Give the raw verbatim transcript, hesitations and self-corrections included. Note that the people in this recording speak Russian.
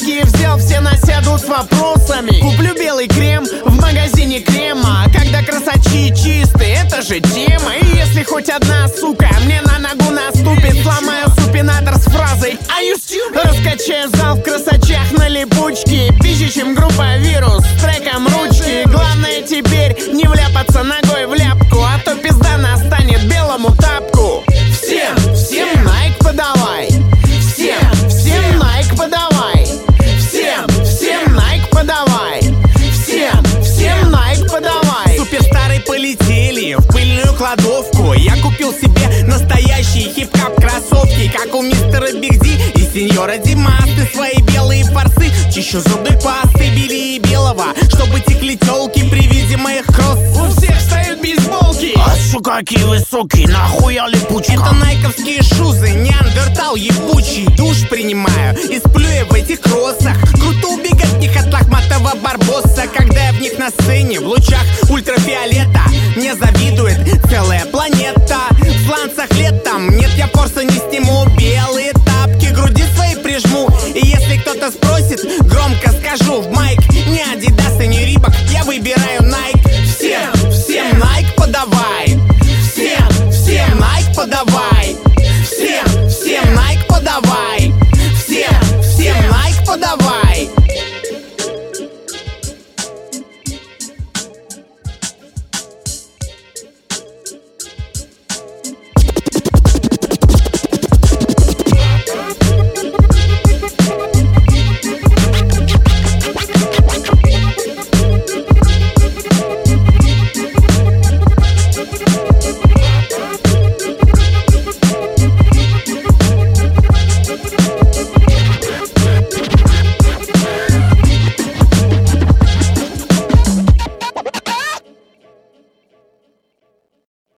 какие взял, все наседут с вопросами. Куплю белый крем в магазине крема, когда красачи чистые, это же тема. И если хоть одна сука мне на ногу наступит, сломаю супинатор с фразой «Are you stupid?», раскачаю зал в красачах на липучке, пизже, чем группа «Вирус» с треком ручки. Главное теперь не вляпаться ногой в ляпку, а то пизда настанет белому тапку. Всем, всем Nike подавай, всем, всем Nike подавай, всем, всем Nike подавай, всем, всем Nike подавай. Суперстары полетели в пыльную кладовку. Я купил себе настоящие хип-хап кроссовки, как у мистера Биг Ди и сеньора Димасты. Свои белые форсы чищу зубной пастой Билли и Белого, чтобы текли тёлки при виде моих кросс. У всех встают бейсболки. А шо какие высокие, нахуя липучка? Это найковские шузы, неандертал ебучий. Душ принимаю и сплю я в этих кроссах. Круто убегать в них от лохматого барбоса, когда я в них на сцене в лучах ультрафиолета. Мне завидует целая планета. В сланцах летом нет, я форса не сниму. Белые тапки, груди свои прижму. И если кто-то спросит, громко скажу в майк: не Адидас и не Рибок, я выбираю Найк. Всем, всем Найк подавай, всем, всем Найк подавай, всем, всем Найк подавай, всем, всем Найк подавай.